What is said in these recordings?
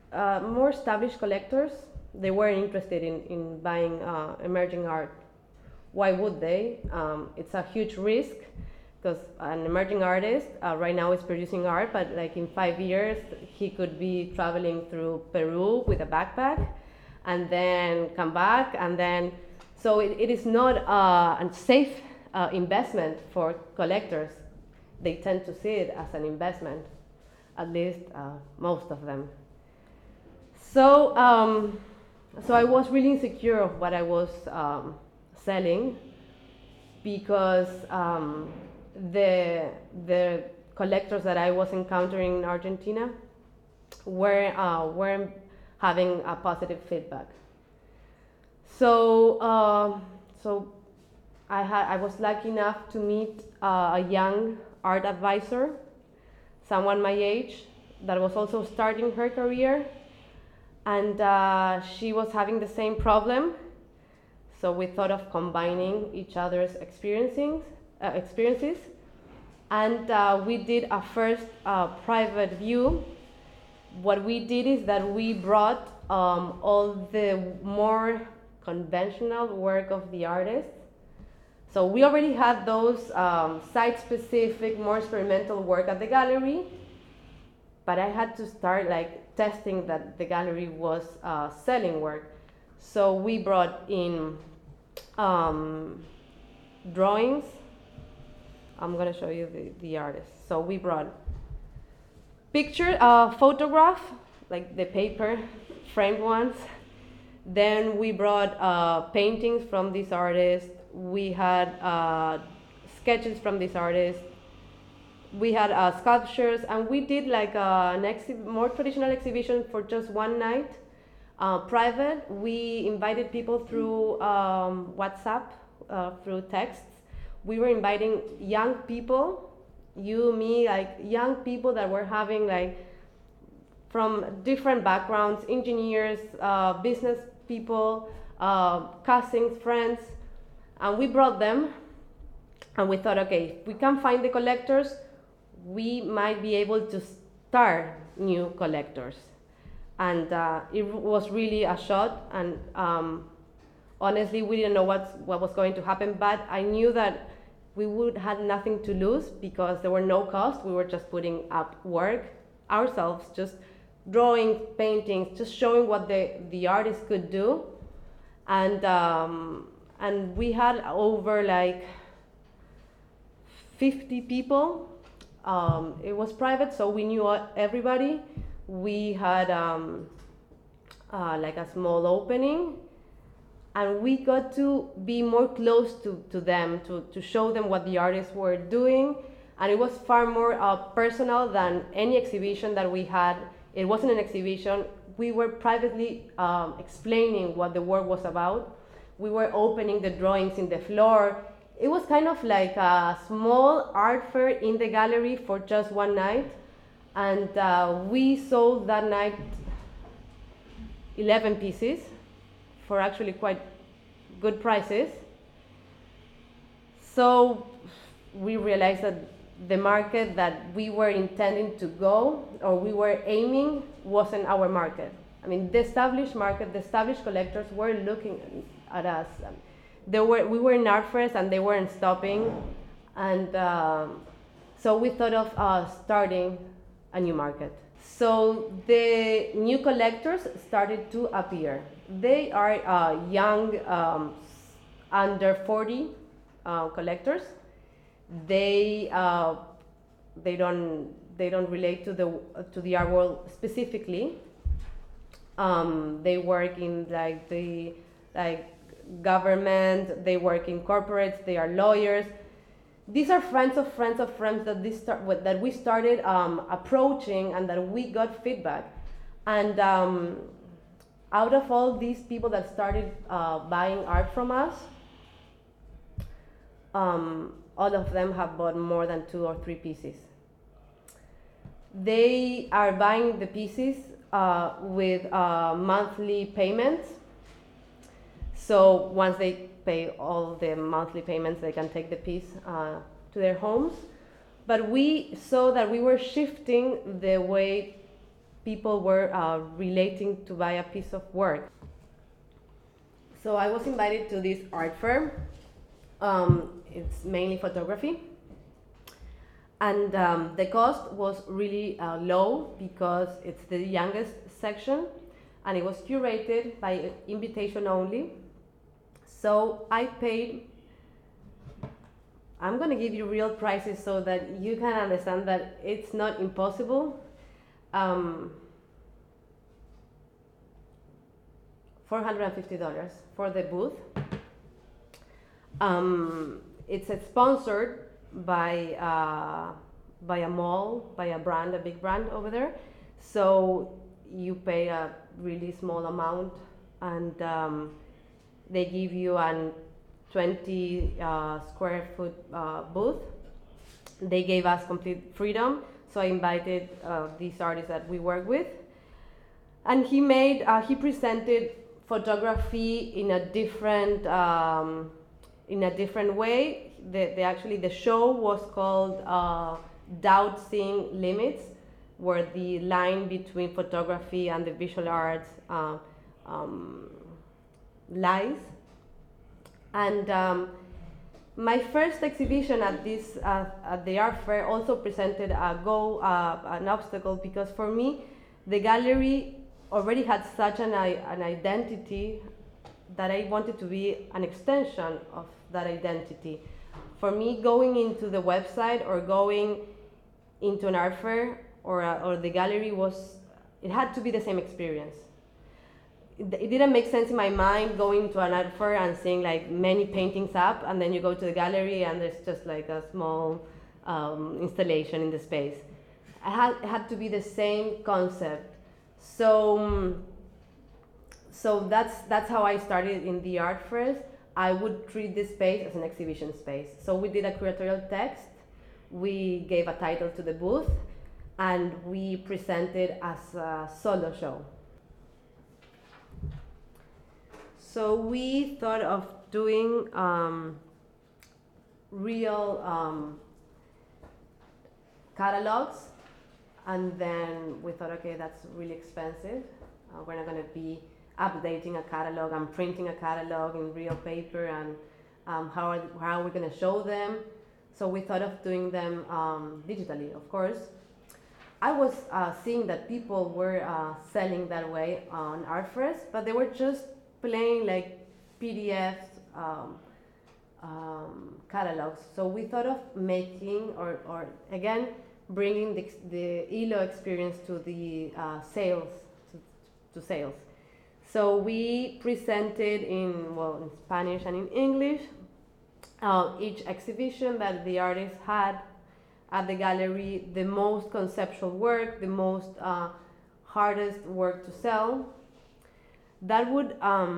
more established collectors, they weren't interested in buying emerging art. Why would they? It's a huge risk because an emerging artist right now is producing art, but like in 5 years, he could be traveling through Peru with a backpack and then come back. And then, so it is not a safe investment for collectors. They tend to see it as an investment, at least most of them. So, so I was really insecure of what I was selling because the collectors that I was encountering in Argentina weren't having a positive feedback. So, so I was lucky enough to meet a young art advisor, someone my age, that was also starting her career, and she was having the same problem. So we thought of combining each other's experiences, and we did a first private view. What we did is that we brought all the more conventional work of the artist. So we already had those site-specific, more experimental work at the gallery, but I had to start like testing that the gallery was selling work. So we brought in drawings. I'm gonna show you the artist. So we brought picture, photograph, like the paper framed ones. Then we brought paintings from this artist. We had sketches from this artist. We had sculptures, and we did like an more traditional exhibition for just one night. Private, we invited people through WhatsApp, through texts. We were inviting young people, you, me, like young people that were having like from different backgrounds, engineers, business people, cousins, friends, and we brought them, and we thought, okay, if we can find the collectors, we might be able to start new collectors. And it was really a shot, and honestly, we didn't know what was going to happen, but I knew that we would have nothing to lose because there were no costs. We were just putting up work ourselves, just drawing, paintings, just showing what the artist could do. And we had over like 50 people. It was private, so we knew everybody. We had like a small opening, and we got to be more close to them, to show them what the artists were doing. And it was far more personal than any exhibition that we had. It wasn't an exhibition. We were privately explaining what the work was about. We were opening the drawings in the floor. It was kind of like a small art fair in the gallery for just one night. And we sold that night 11 pieces for actually quite good prices. So we realized that the market that we were intending to go, or we were aiming, wasn't our market. I mean, the established market, the established collectors were looking at us. We were in art fairs and they weren't stopping. And so we thought of starting a new market. So the new collectors started to appear. They are young, under 40 collectors. They don't relate to the art world specifically. They work in the government. They work in corporates. They are lawyers. These are friends of friends of friends that we started approaching, and that we got feedback. And out of all these people that started buying art from us, all of them have bought more than 2 or 3 pieces. They are buying the pieces with monthly payments. So once they pay all the monthly payments, they can take the piece to their homes. But we saw that we were shifting the way people were relating to buy a piece of work. So I was invited to this art fair. It's mainly photography. And the cost was really low because it's the youngest section and it was curated by invitation only. So I paid, I'm gonna give you real prices so that you can understand that it's not impossible. $450 for the booth. It's sponsored by a mall, by a brand, a big brand over there. So you pay a really small amount, and they give you a 20 square foot booth. They gave us complete freedom, so I invited these artists that we work with, and he presented photography in a different way. The show was called Doubt Seeing Limits, where the line between photography and the visual arts lies. And my first exhibition at the art fair also presented an obstacle, because for me the gallery already had such an identity that I wanted to be an extension of that identity. For me, going into the website or going into an art fair or the gallery it had to be the same experience. It didn't make sense in my mind going to an art fair and seeing like many paintings up, and then you go to the gallery and there's just like a small installation in the space. It had to be the same concept. So that's how I started in the art fairs. I would treat this space as an exhibition space. So we did a curatorial text, we gave a title to the booth, and we presented as a solo show. So we thought of doing real catalogs, and then we thought, okay, that's really expensive. We're not going to be updating a catalog and printing a catalog in real paper, and how are we going to show them? So we thought of doing them digitally, of course. I was seeing that people were selling that way on art fairs, but they were just playing like PDFs, catalogs. So we thought of making, or again, bringing the ILO experience to the sales, to sales. So we presented in Spanish and in English each exhibition that the artist had at the gallery, the most conceptual work, the most hardest work to sell. That would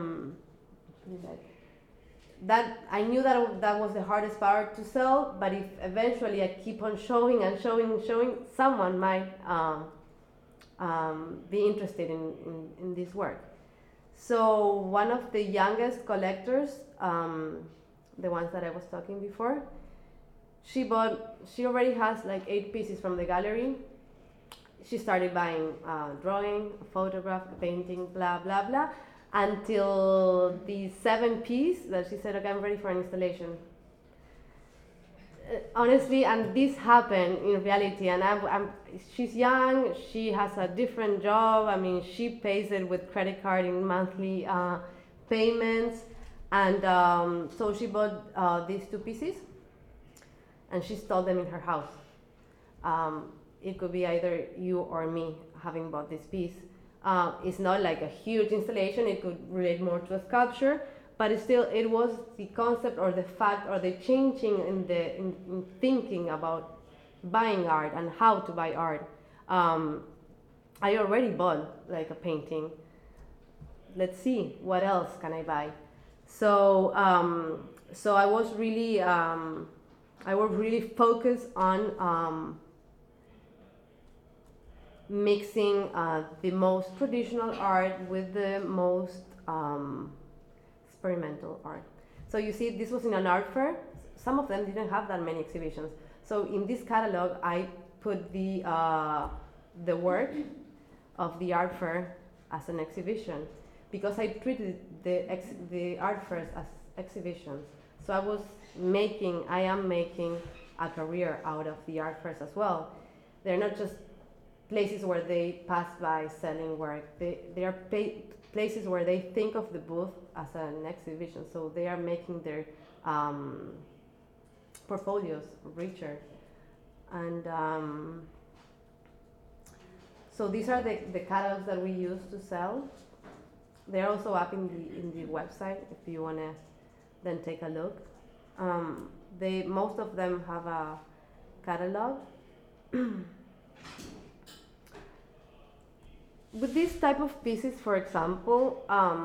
that I knew that was the hardest part to sell, but if eventually I keep on showing and showing, someone might be interested in this work. So one of the youngest collectors, the ones that I was talking before, she already has like 8 pieces from the gallery. She started buying drawing, a photograph, a painting, blah, blah, blah, until the 7th piece that she said, okay, I'm ready for an installation. Honestly, and this happened in reality, and she's young, she has a different job. I mean, she pays it with credit card in monthly payments, and so she bought these 2 pieces, and she stole them in her house. It could be either you or me having bought this piece. It's not like a huge installation, it could relate more to a sculpture, but it was the concept or the fact or the changing in thinking about buying art and how to buy art. I already bought like a painting. Let's see, what else can I buy? So I was really focused on mixing the most traditional art with the most experimental art. So you see, this was in an art fair. Some of them didn't have that many exhibitions. So in this catalog, I put the work of the art fair as an exhibition, because I treated the art fairs as exhibitions. So I am making a career out of the art fairs as well. They're not just places where they pass by selling work. They are places where they think of the booth as an exhibition. So they are making their portfolios richer. And so these are the catalogs that we use to sell. They're also up in the website if you want to then take a look. Most of them have a catalog. With this type of pieces, for example,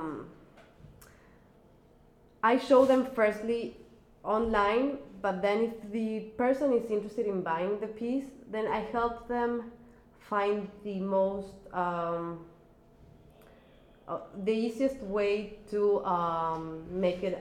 I show them firstly online, but then if the person is interested in buying the piece, then I help them find the most, the easiest way to make it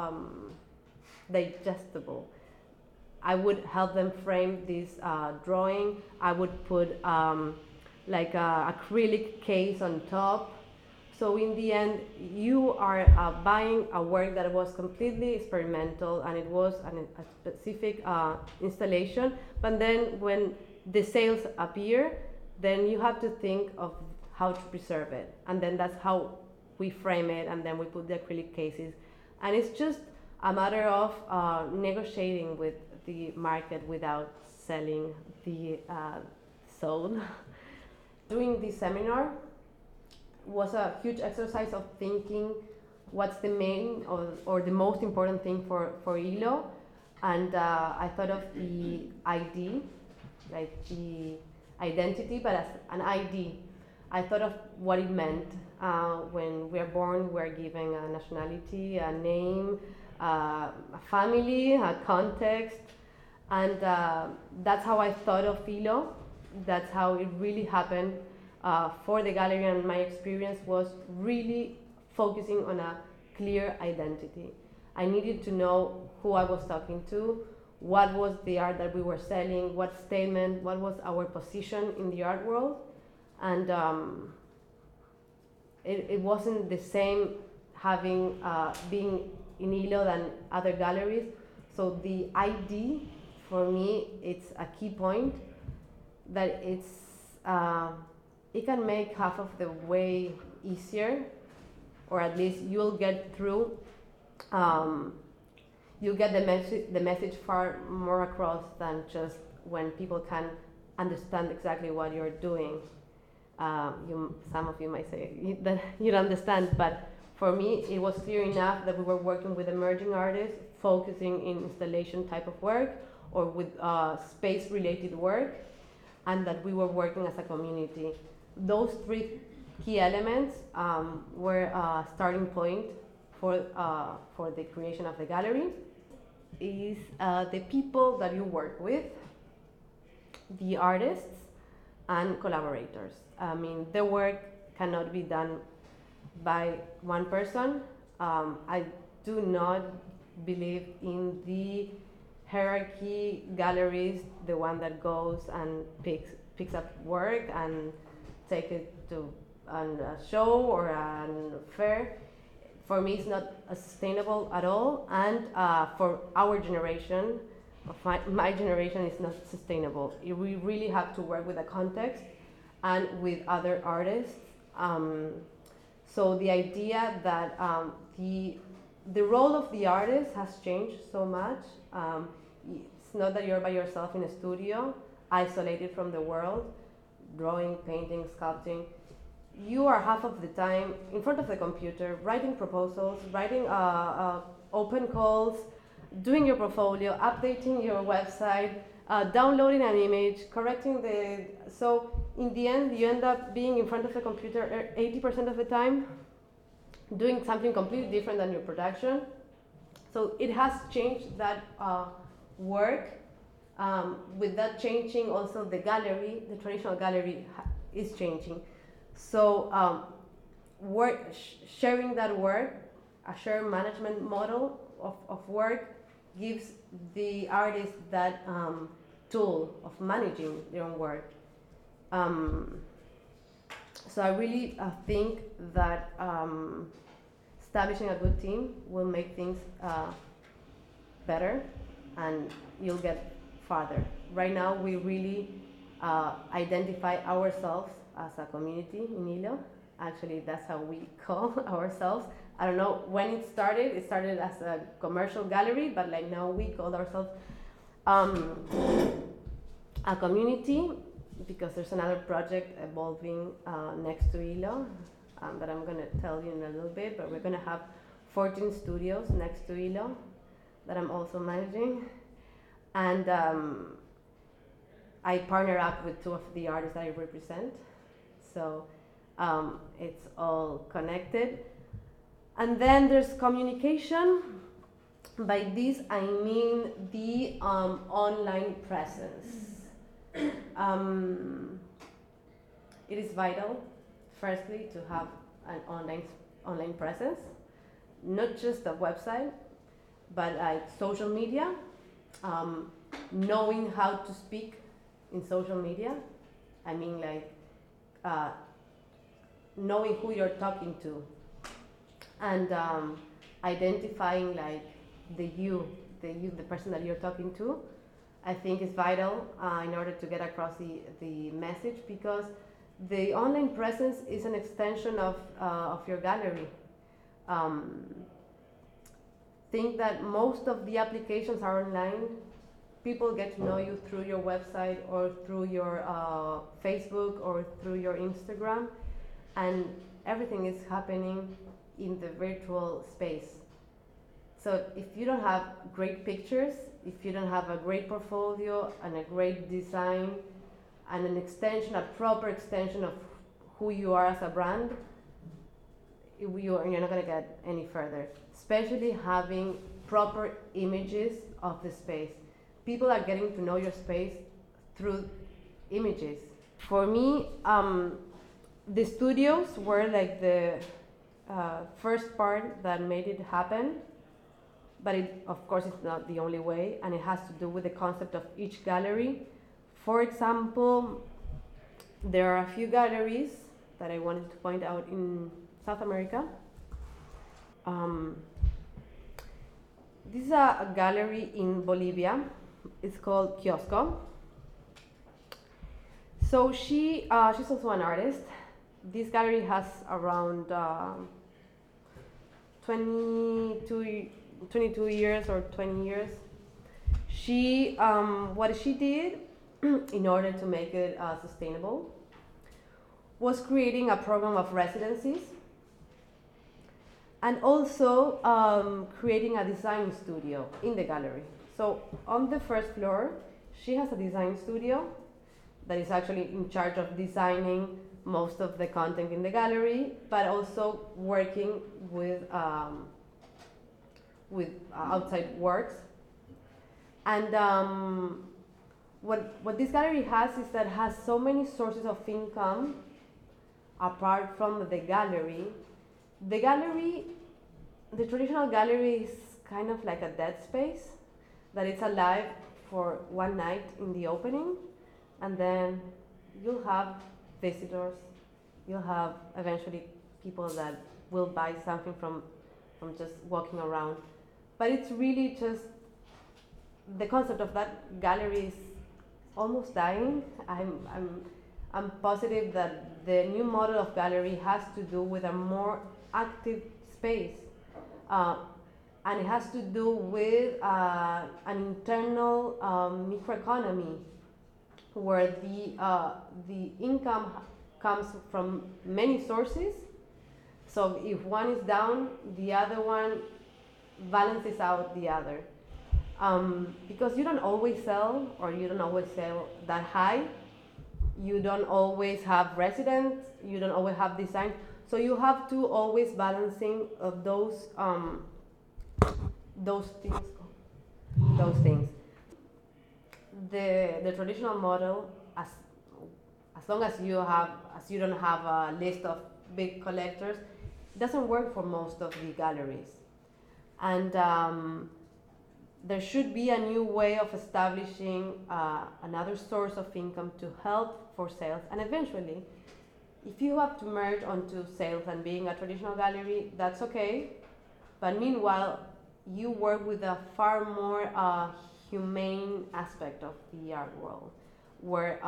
digestible. I would help them frame this drawing. I would put like a acrylic case on top. So in the end, you are buying a work that was completely experimental, and it was a specific installation. But then when the sales appear, then you have to think of how to preserve it. And then that's how we frame it, and then we put the acrylic cases. And it's just a matter of negotiating with the market without selling the soul. Doing this seminar was a huge exercise of thinking what's the main or the most important thing for ILO. And I thought of the ID, like the identity, but as an ID. I thought of what it meant. When we are born, we're given a nationality, a name, a family, a context, and that's how I thought of ILO. That's how it really happened for the gallery, and my experience was really focusing on a clear identity. I needed to know who I was talking to, what was the art that we were selling, what statement, what was our position in the art world, and it wasn't the same having being in ILO than other galleries. So the ID, for me, it's a key point that it can make half of the way easier, or at least you'll get through. You'll get the message far more across than just when people can understand exactly what you're doing. Some of you might say that you don't understand, but for me, it was clear enough that we were working with emerging artists, focusing in installation type of work or with space-related work, and that we were working as a community. Those three key elements were a starting point for the creation of the gallery. Is the people that you work with, the artists, and collaborators. I mean, the work cannot be done by one person. I do not believe in the hierarchy galleries, the one that goes and picks up work and take it to a show or a fair. For me, it's not sustainable at all, and for our generation, my generation, is not sustainable. We really have to work with the context and with other artists. So the idea that the role of the artist has changed so much. It's not that you're by yourself in a studio, isolated from the world, drawing, painting, sculpting. You are half of the time in front of the computer, writing proposals, writing open calls, doing your portfolio, updating your website, downloading an image, correcting the... So in the end, you end up being in front of the computer 80% of the time, doing something completely different than your production. So it has changed that work. With that changing, also the gallery, the traditional gallery is changing. So sharing that work, a shared management model of work, gives the artist that tool of managing their own work. So I really think that establishing a good team will make things better, and you'll get farther. Right now, we really identify ourselves as a community in Hilo. Actually, that's how we call ourselves. I don't know when it started. It started as a commercial gallery, but like now we call ourselves a community, because there's another project evolving next to Hilo that I'm going to tell you in a little bit. But we're going to have 14 studios next to Hilo that I'm also managing. And I partner up with 2 of the artists that I represent. So it's all connected. And then there's communication. By this, I mean the online presence. It is vital, firstly, to have an online presence, not just a website, but like social media, knowing how to speak in social media. I mean, like knowing who you're talking to, and identifying like the person that you're talking to. I think is vital in order to get across the message, because the online presence is an extension of your gallery. Think that most of the applications are online. People get to know you through your website or through your Facebook or through your Instagram, and everything is happening in the virtual space. So if you don't have great pictures, if you don't have a great portfolio and a great design and a proper extension of who you are as a brand, you're not going to get any further. Especially having proper images of the space. People are getting to know your space through images. For me, the studios were like the first part that made it happen. But of course, it's not the only way, and it has to do with the concept of each gallery. For example, there are a few galleries that I wanted to point out in South America. This is a gallery in Bolivia. It's called Kiosco. So she's also an artist. This gallery has around 22 years or 20 years. What she did in order to make it sustainable was creating a program of residencies, and also creating a design studio in the gallery. So on the first floor, she has a design studio that is actually in charge of designing most of the content in the gallery, but also working with outside works. And what this gallery has is that it has so many sources of income apart from the gallery. The traditional gallery is kind of like a dead space, that it's alive for one night in the opening, and then you'll have visitors, you'll have eventually people that will buy something from just walking around. But it's really just, the concept of that gallery is almost dying. I'm positive that the new model of gallery has to do with a more active space, and it has to do with an internal microeconomy where the income comes from many sources. So if one is down, the other one balances out the other. Because you don't always sell, or you don't always sell that high. You don't always have residents, you don't always have design. So you have to always balancing of those things. The traditional model, as long as you don't have a list of big collectors, doesn't work for most of the galleries. And there should be a new way of establishing another source of income to help for sales, and eventually If you have to merge onto sales and being a traditional gallery, that's okay. But meanwhile, you work with a far more humane aspect of the art world, where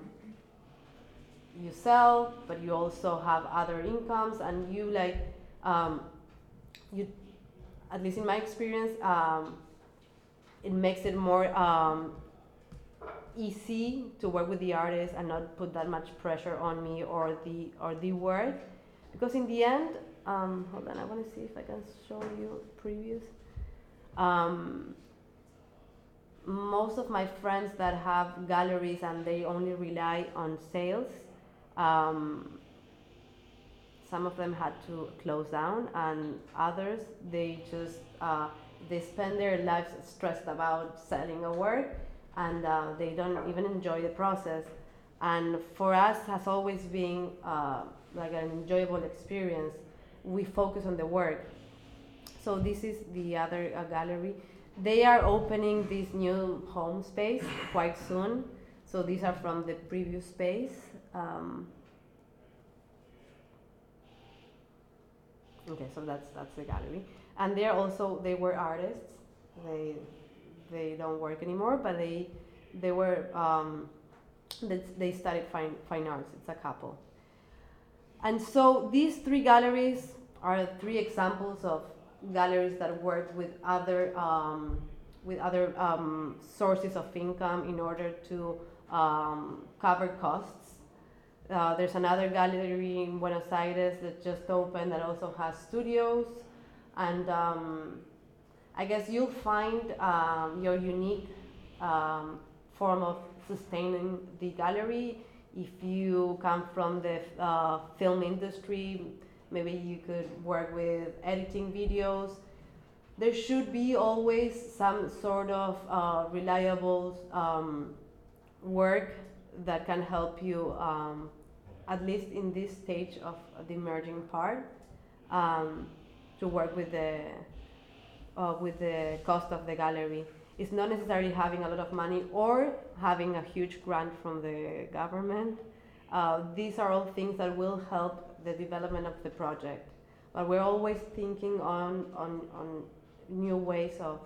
you sell, but you also have other incomes, and you like, you, at least in my experience, it makes it more easy to work with the artist and not put that much pressure on me or the work, because in the end, hold on, I want to see if I can show you previews. Most of my friends that have galleries and they only rely on sales, some of them had to close down, and others they just they spend their lives stressed about selling a work, and they don't even enjoy the process. And for us, has always been like an enjoyable experience. We focus on the work. So this is the other gallery. They are opening this new home space quite soon. So these are from the previous space. Okay, so that's the gallery, and they were artists. They don't work anymore, but they were they studied fine arts. It's a couple, and so these three galleries are three examples of galleries that work with other sources of income in order to cover costs. There's another gallery in Buenos Aires that just opened that also has studios, and I guess you'll find your unique form of sustaining the gallery. If you come from the film industry, maybe you could work with editing videos. There should be always some sort of reliable work that can help you, at least in this stage of the emerging part, to work with the cost of the gallery. It's not necessarily having a lot of money or having a huge grant from the government. These are all things that will help the development of the project. But we're always thinking on new ways of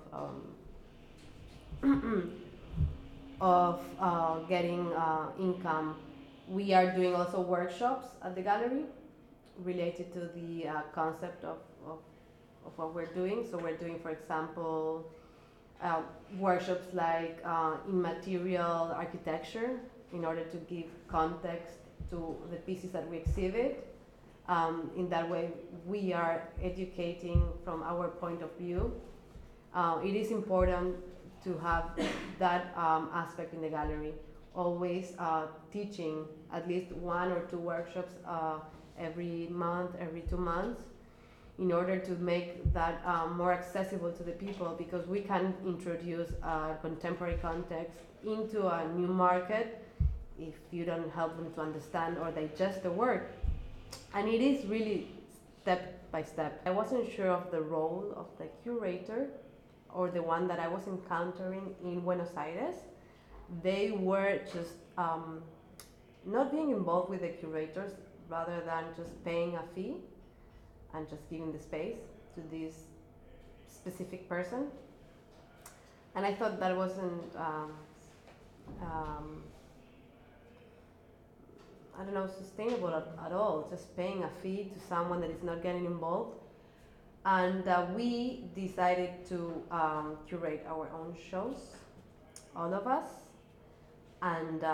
getting income. We are doing also workshops at the gallery related to the concept of what we're doing. So we're doing, for example, workshops like immaterial architecture in order to give context to the pieces that we exhibit. In that way, we are educating from our point of view. It is important to have that aspect in the gallery, always teaching at least 1 or 2 workshops every month, every 2 months, in order to make that more accessible to the people, because we can introduce contemporary context into a new market if you don't help them to understand or digest the work. And it is really step by step. I wasn't sure of the role of the curator or the one that I was encountering in Buenos Aires. They were just not being involved with the curators, rather than just paying a fee and just giving the space to this specific person. And I thought that wasn't, I don't know, sustainable at all, just paying a fee to someone that is not getting involved. And we decided to curate our own shows, all of us. And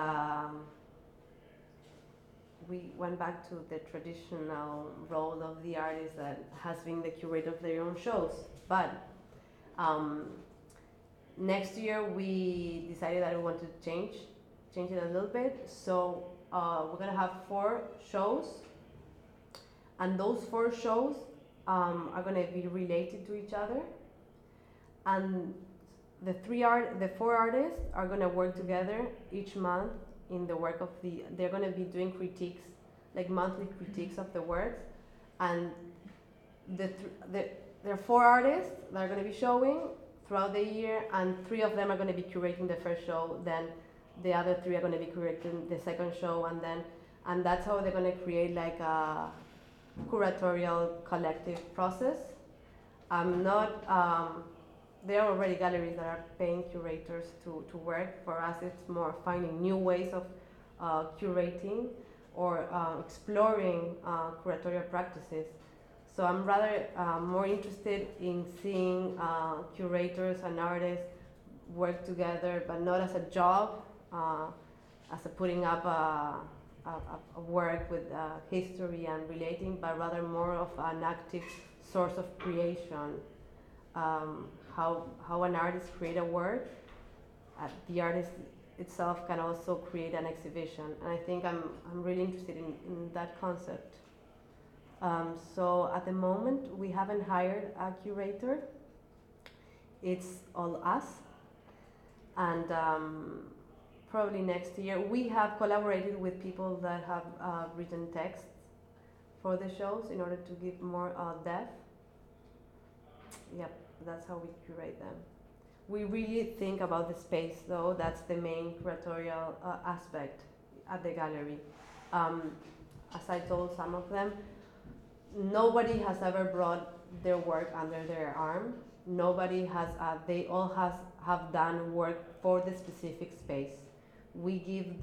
we went back to the traditional role of the artist that has been the curator of their own shows. But next year we decided that we want to change it a little bit. So we're gonna have 4 shows, and those 4 shows are gonna be related to each other. And the 4 artists are gonna work together each month in the work of they're gonna be doing critiques, like monthly critiques of the works. And there are 4 artists that are gonna be showing throughout the year, and 3 of them are gonna be curating the first show, then the other 3 are gonna be curating the second show, and then and that's how they're going to create like a curatorial collective process. I'm not, there are already galleries that are paying curators to work. For us, it's more finding new ways of curating or exploring curatorial practices. So I'm rather more interested in seeing curators and artists work together, but not as a job, as a putting up a work with history and relating, but rather more of an active source of creation. How an artist create a work, the artist itself can also create an exhibition, and I think I'm really interested in that concept. So at the moment we haven't hired a curator. It's all us, and probably next year we have collaborated with people that have written texts for the shows in order to give more depth. Yep, that's how we curate them. We really think about the space, though. That's the main curatorial aspect at the gallery. As I told some of them, nobody has ever brought their work under their arm. Nobody has, they all have done work for the specific space. We give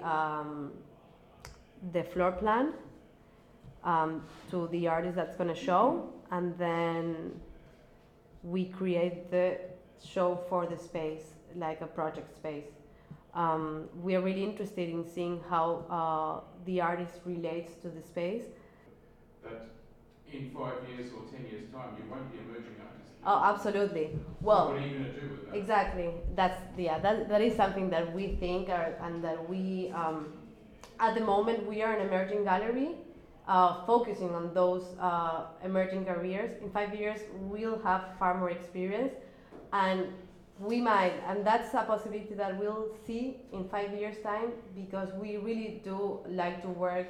the floor plan to the artist that's going to show, and then we create the show for the space, like a project space. We are really interested in seeing how the artist relates to the space. That in 5 years or 10 years' time, you won't be emerging artists. Oh, absolutely. Well, what are you going to do with that? Exactly. That is something that we think and that we, at the moment, we are an emerging gallery. Focusing on those emerging careers. In 5 years, we'll have far more experience, and we might, and that's a possibility that we'll see in 5 years' time, because we really do like to work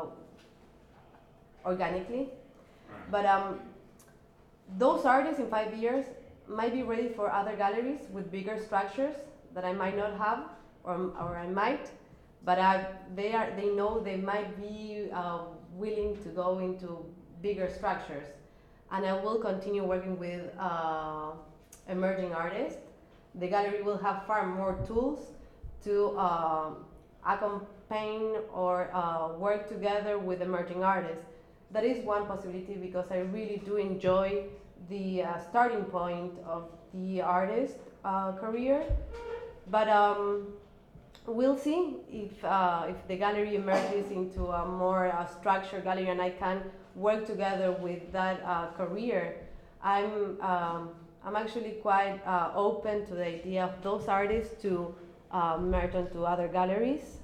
organically. Right. But those artists in 5 years might be ready for other galleries with bigger structures that I might not have, or I might. But they know they might be willing to go into bigger structures, and I will continue working with emerging artists. The gallery will have far more tools to accompany or work together with emerging artists. That is one possibility, because I really do enjoy the starting point of the artist career. But we'll see if the gallery emerges into a more structured gallery, and I can work together with that career. I'm actually quite open to the idea of those artists to merge onto other galleries.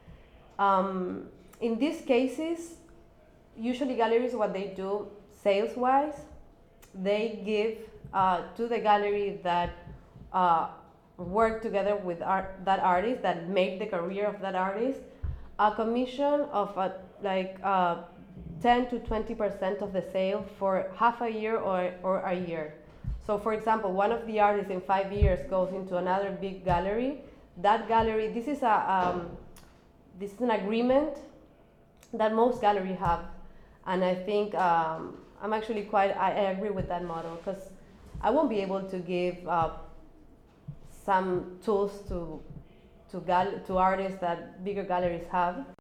In these cases, usually galleries, what they do sales-wise, they give to the gallery that work together with that artist, that make the career of that artist, a commission of like 10 to 20% of the sale for half a year or a year. So for example, one of the artists in 5 years goes into another big gallery. That gallery, this is an agreement that most galleries have, and I think I'm actually I agree with that model, because I won't be able to give some tools to artists that bigger galleries have.